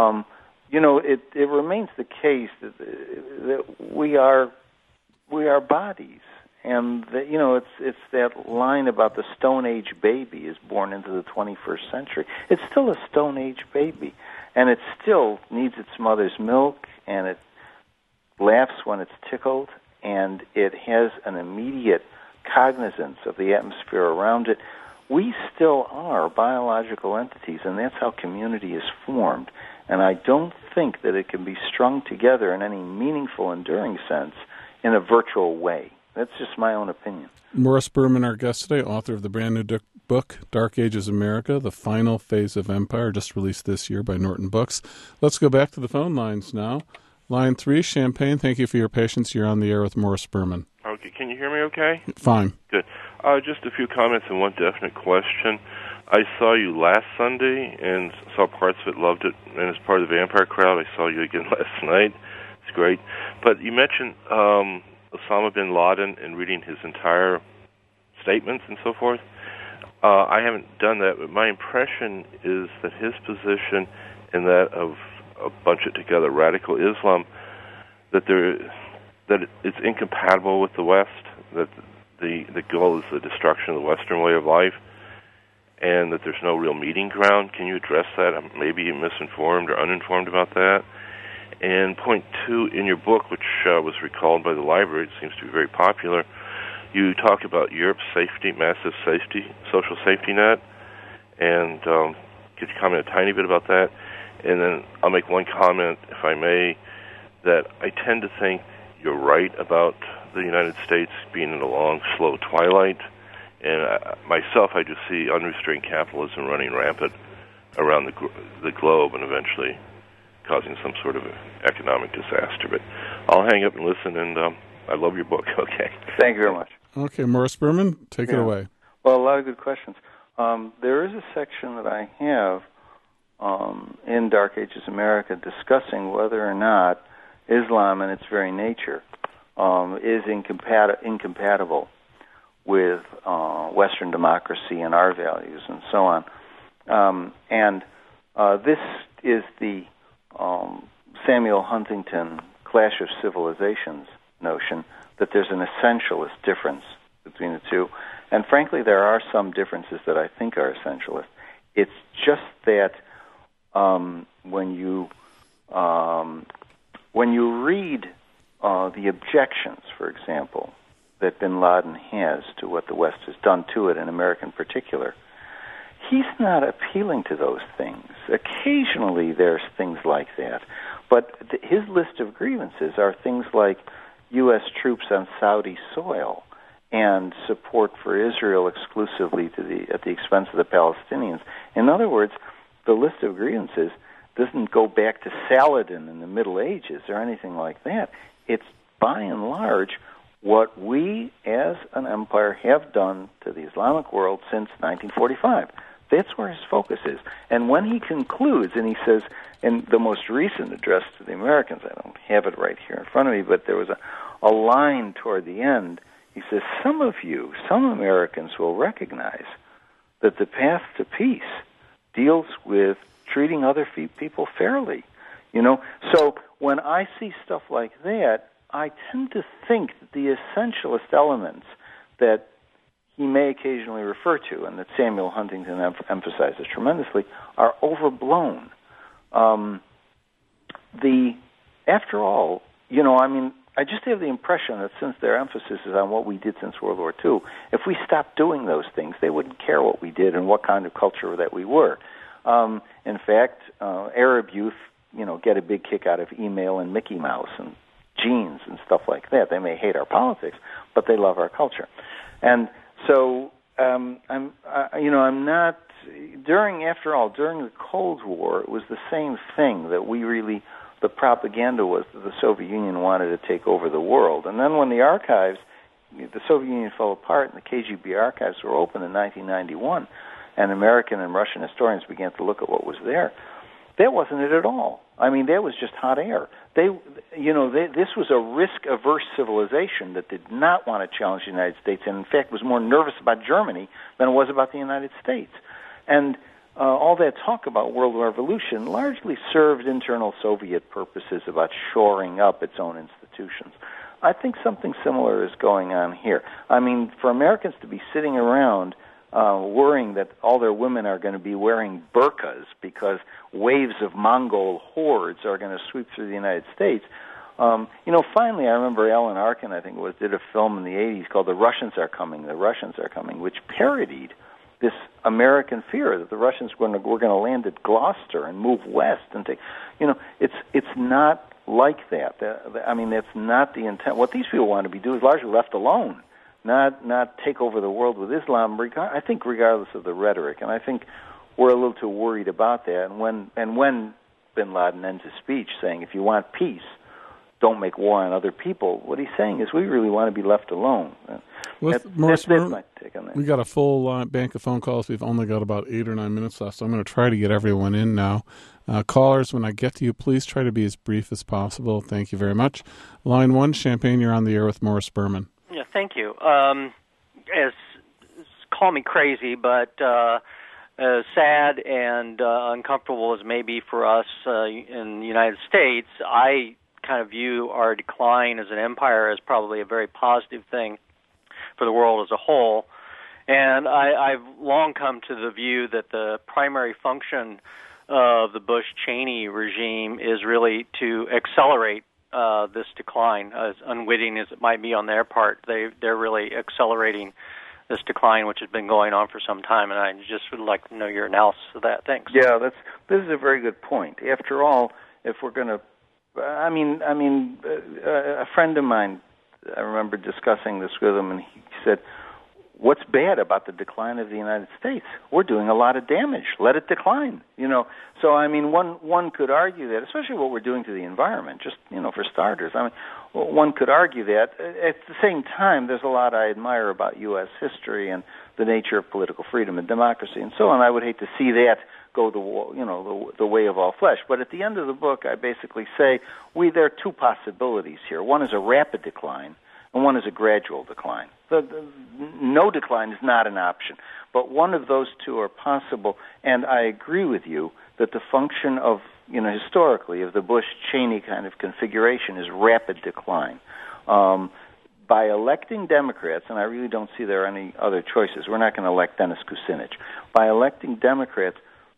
It remains the case that we are bodies. And it's that line about the Stone Age baby is born into the 21st century. It's still a Stone Age baby, and it still needs its mother's milk, and it laughs when it's tickled, and it has an immediate cognizance of the atmosphere around it. We still are biological entities, and that's how community is formed. And I don't think that it can be strung together in any meaningful, enduring sense in a virtual way. That's just my own opinion. Morris Berman, our guest today, author of the brand new book, Dark Ages America, The Final Phase of Empire, just released this year by Norton Books. Let's go back to the phone lines now. Line 3, Champaign, thank you for your patience. You're on the air with Morris Berman. Okay, can you hear me okay? Fine. Good. Just a few comments and one definite question. I saw you last Sunday and saw parts of it, loved it, and as part of the Vampire Crowd, I saw you again last night. It's great. But you mentioned Osama bin Laden and reading his entire statements and so forth. I haven't done that, but my impression is that his position and that of a bunch of together radical Islam it's incompatible with the West, that the goal is the destruction of the Western way of life, and that there's no real meeting ground. Can you address that? Maybe you're misinformed or uninformed about that. And point 2, in your book, which was recalled by the library, it seems to be very popular, you talk about Europe's massive social safety net, and could you comment a tiny bit about that? And then I'll make one comment, if I may, that I tend to think you're right about the United States being in a long, slow twilight. And myself, I just see unrestrained capitalism running rampant around the globe and eventually causing some sort of economic disaster. But I'll hang up and listen, and I love your book. Okay. Thank you very much. Okay, Morris Berman, take it away. Well, a lot of good questions. There is a section that I have in Dark Ages America discussing whether or not Islam in its very nature is incompatible with Western democracy and our values and so on. This is the Samuel Huntington Clash of Civilizations notion that there's an essentialist difference between the two. And frankly, there are some differences that I think are essentialist. It's just that when you read the objections, for example, that bin Laden has to what the West has done to it, in America in particular, he's not appealing to those things. Occasionally there's things like that. But his list of grievances are things like U.S. troops on Saudi soil and support for Israel exclusively at the expense of the Palestinians. In other words, the list of grievances doesn't go back to Saladin in the Middle Ages or anything like that. It's by and large what we as an empire have done to the Islamic world since 1945. That's where his focus is. And when he concludes, and he says, in the most recent address to the Americans, I don't have it right here in front of me, but there was a line toward the end. He says, some Americans will recognize that the path to peace deals with treating other people fairly. So when I see stuff like that, I tend to think that the essentialist elements that he may occasionally refer to, and that Samuel Huntington emphasizes tremendously, are overblown. After all, I just have the impression that since their emphasis is on what we did since World War II, if we stopped doing those things, they wouldn't care what we did and what kind of culture that we were. In fact, Arab youth, get a big kick out of email and Mickey Mouse and jeans and stuff like that. They may hate our politics, but they love our culture. And so, I'm not. During the Cold War, it was the same thing that the propaganda was that the Soviet Union wanted to take over the world. And then when the Soviet Union fell apart and the KGB archives were open in 1991, and American and Russian historians began to look at what was there, that wasn't it at all. That was just hot air. This was a risk-averse civilization that did not want to challenge the United States, and in fact was more nervous about Germany than it was about the United States. And all that talk about world revolution largely served internal Soviet purposes about shoring up its own institutions. I think something similar is going on here. For Americans to be sitting around worrying that all their women are going to be wearing burqas because waves of Mongol hordes are going to sweep through the United States. Finally, I remember Alan Arkin, I think it was, did a film in the 80s called The Russians Are Coming, which parodied this American fear that the Russians were going to land at Gloucester and move west and take. It's not like that. That's not the intent. What these people want to be doing is largely left alone. Not take over the world with Islam, I think regardless of the rhetoric. And I think we're a little too worried about that. And when bin Laden ends his speech saying, if you want peace, don't make war on other people, what he's saying is we really want to be left alone. That's my take on that. We got a full bank of phone calls. We've only got about 8 or 9 minutes left, so I'm going to try to get everyone in now. Callers, when I get to you, please try to be as brief as possible. Thank you very much. Line 1, Champaign, you're on the air with Morris Berman. Yeah, thank you. Call me crazy, but as sad and uncomfortable as maybe for us in the United States, I kind of view our decline as an empire as probably a very positive thing for the world as a whole. And I've long come to the view that the primary function of the Bush-Cheney regime is really to accelerate this decline, as unwitting as it might be on their part. They're really accelerating this decline, which has been going on for some time, and I just would like to know your analysis of that. Thanks. Yeah, this is a very good point. After all, if we're going to, a friend of mine, I remember discussing this with him, and he said, what's bad about the decline of the United States? We're doing a lot of damage. Let it decline. So one could argue that, especially what we're doing to the environment, just for starters. One could argue that. At the same time, there's a lot I admire about U.S. history and the nature of political freedom and democracy and so on. I would hate to see that go the way of all flesh. But at the end of the book, I basically say there are two possibilities here. One is a rapid decline, and one is a gradual decline. No decline is not an option, but one of those two are possible, and I agree with you that the function of, historically, of the Bush-Cheney kind of configuration is rapid decline. By electing Democrats, and I really don't see there are any other choices, we're not going to elect Dennis Kucinich. By electing Democrats,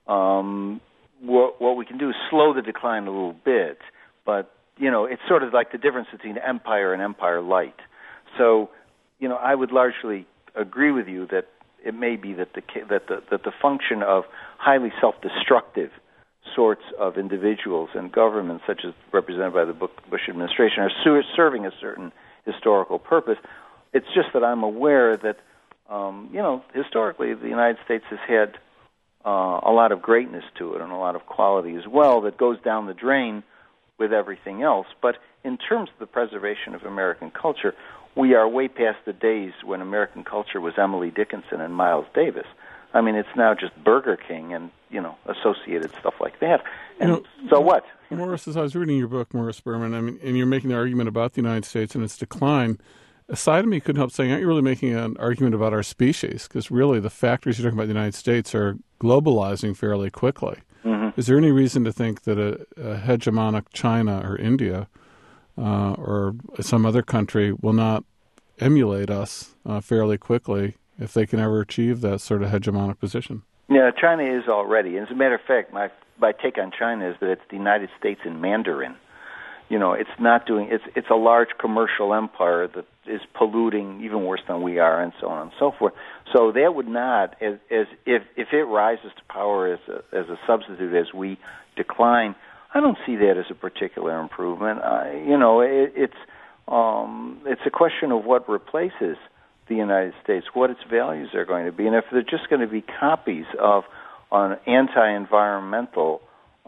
what we can do is slow the decline a little bit, but, it's sort of like the difference between empire and empire light. So, I would largely agree with you that it may be that the function of highly self-destructive sorts of individuals and governments, such as represented by the Bush administration, are serving a certain historical purpose. It's just that I'm aware that, historically the United States has had a lot of greatness to it and a lot of quality as well that goes down the drain with everything else. But in terms of the preservation of American culture, we are way past the days when American culture was Emily Dickinson and Miles Davis. It's now just Burger King and, associated stuff like that. And so what? Morris, as I was reading your book, Morris Berman, and you're making the argument about the United States and its decline, a side of me couldn't help saying, aren't you really making an argument about our species? Because really the factors you're talking about in the United States are globalizing fairly quickly. Mm-hmm. Is there any reason to think that a hegemonic China or India or some other country will not emulate us fairly quickly if they can ever achieve that sort of hegemonic position? Yeah, China is already. As a matter of fact, my take on China is that it's the United States in Mandarin. It's not doing. It's a large commercial empire that is polluting even worse than we are, and so on and so forth. So that would not, as if it rises to power as a substitute as we decline, I don't see that as a particular improvement. It's a question of what replaces the United States, what its values are going to be, and if they're just going to be copies of an anti-environmental,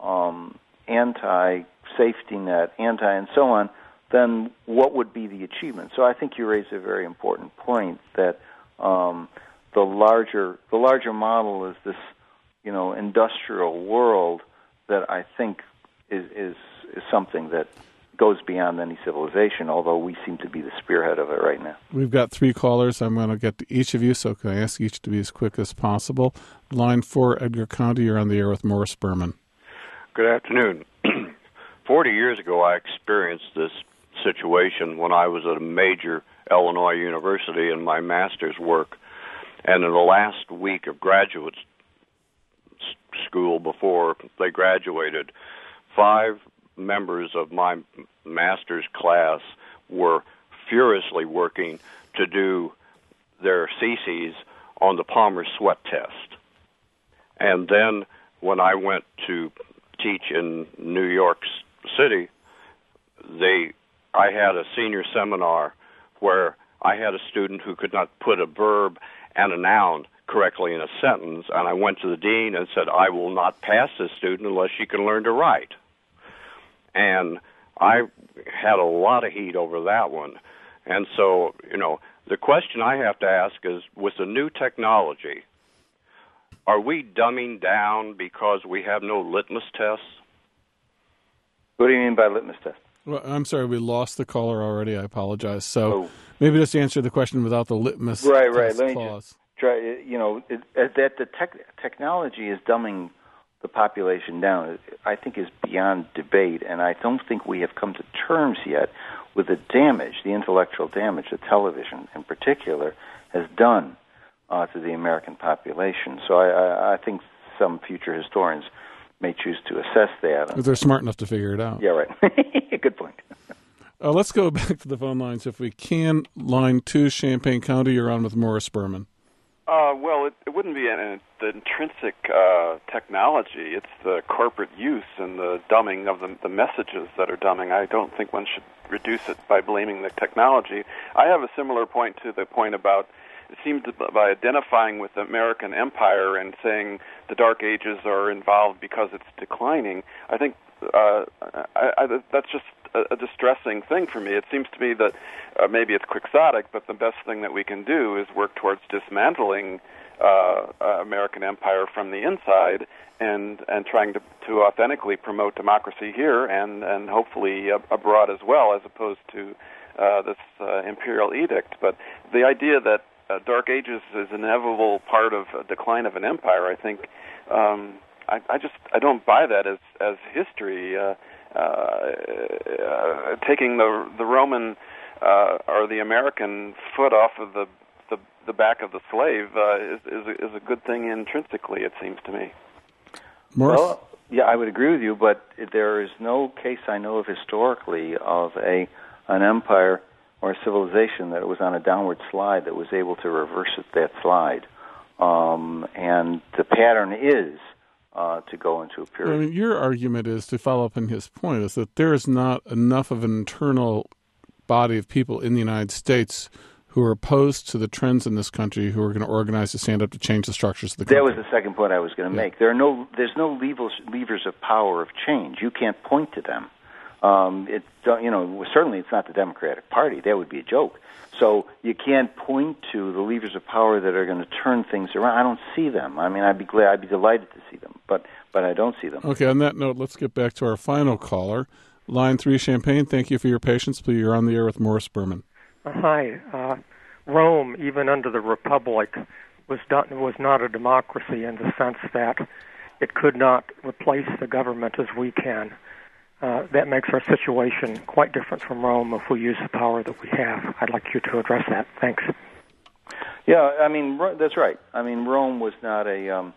anti-safety net, and so on, then what would be the achievement? So I think you raise a very important point that the larger model is this, industrial world that I think is something that goes beyond any civilization, although we seem to be the spearhead of it right now. We've got 3 callers. I'm going to get to each of you, so can I ask each to be as quick as possible? Line 4, Edgar County, you're on the air with Morris Berman. Good afternoon. 40 years ago, I experienced this situation when I was at a major Illinois university in my master's work, and in the last week of graduate school before they graduated, 5 members of my master's class were furiously working to do their theses on the Palmer sweat test. And then when I went to teach in New York City, I had a senior seminar where I had a student who could not put a verb and a noun correctly in a sentence, and I went to the dean and said, I will not pass this student unless she can learn to write. And I had a lot of heat over that one. And so, the question I have to ask is, with the new technology, are we dumbing down because we have no litmus tests? What do you mean by litmus test? Well, I'm sorry, we lost the caller already. I apologize. So maybe just answer the question without the litmus right. test Let me clause. Just try. That the technology is dumbing the population down, I think is beyond debate, and I don't think we have come to terms yet with the damage, the intellectual damage that television in particular has done to the American population. So I think some future historians may choose to assess that. If they're smart enough to figure it out. Yeah, right. Good point. Let's go back to the phone lines if we can. Line 2, Champaign County, you're on with Morris Berman. Well, it wouldn't be the intrinsic technology. It's the corporate use and the dumbing of the messages that are dumbing. I don't think one should reduce it by blaming the technology. I have a similar point to the point about, it seems by identifying with the American empire and saying the Dark Ages are involved because it's declining, I think that's just a distressing thing for me. It seems to me that maybe it's quixotic, but the best thing that we can do is work towards dismantling American empire from the inside and trying to authentically promote democracy here and hopefully abroad as well, as opposed to this imperial edict. But the idea that Dark Ages is an inevitable part of a decline of an empire, I think I don't buy that as history. Taking the Roman or the American foot off of the back of the slave is a good thing intrinsically, it seems to me. Morris? Well, yeah, I would agree with you, but there is no case I know of historically of an empire or a civilization that was on a downward slide that was able to reverse that slide. And the pattern is to go into a period. I mean, your argument is, to follow up on his point, is that there is not enough of an internal body of people in the United States who are opposed to the trends in this country, who are going to organize to stand up to change the structures of the country. That was the second point I was going to make. There's no levers of power of change. You can't point to them. Certainly it's not the Democratic Party. That would be a joke. So you can't point to the levers of power that are going to turn things around. I don't see them. I mean, I'd be delighted to see them, but I don't see them. Okay, on that note, let's get back to our final caller. Line 3, Champaign, thank you for your patience. Please, you're on the air with Morris Berman. Hi. Rome, even under the Republic, was not a democracy in the sense that it could not replace the government as we can. That makes our situation quite different from Rome if we use the power that we have. I'd like you to address that. Thanks. Yeah, I mean, that's right. I mean, Rome was not a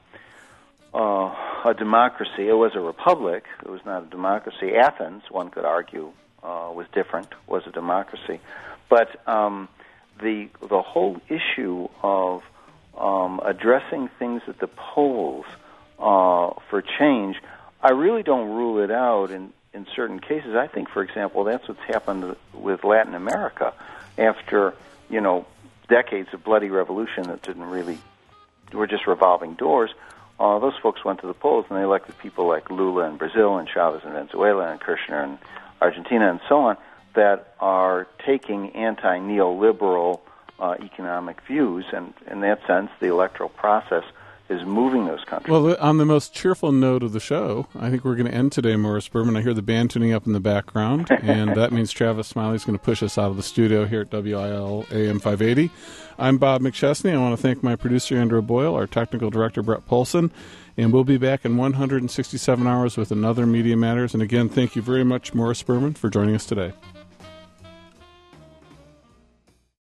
democracy. It was a republic. It was not a democracy. Athens, one could argue, was different, was a democracy. But the whole issue of addressing things at the polls for change, I really don't rule it out in certain cases. I think, for example, that's what's happened with Latin America after, decades of bloody revolution that were just revolving doors. Those folks went to the polls and they elected people like Lula in Brazil and Chavez in Venezuela and Kirchner in Argentina and so on that are taking anti-neoliberal economic views, and in that sense, the electoral process is moving those countries. Well, on the most cheerful note of the show, I think we're going to end today, Morris Berman. I hear the band tuning up in the background, and that means Travis Smiley is going to push us out of the studio here at WIL AM 580. I'm Bob McChesney. I want to thank my producer, Andrew Boyle, our technical director, Brett Polson, and we'll be back in 167 hours with another Media Matters. And again, thank you very much, Morris Berman, for joining us today.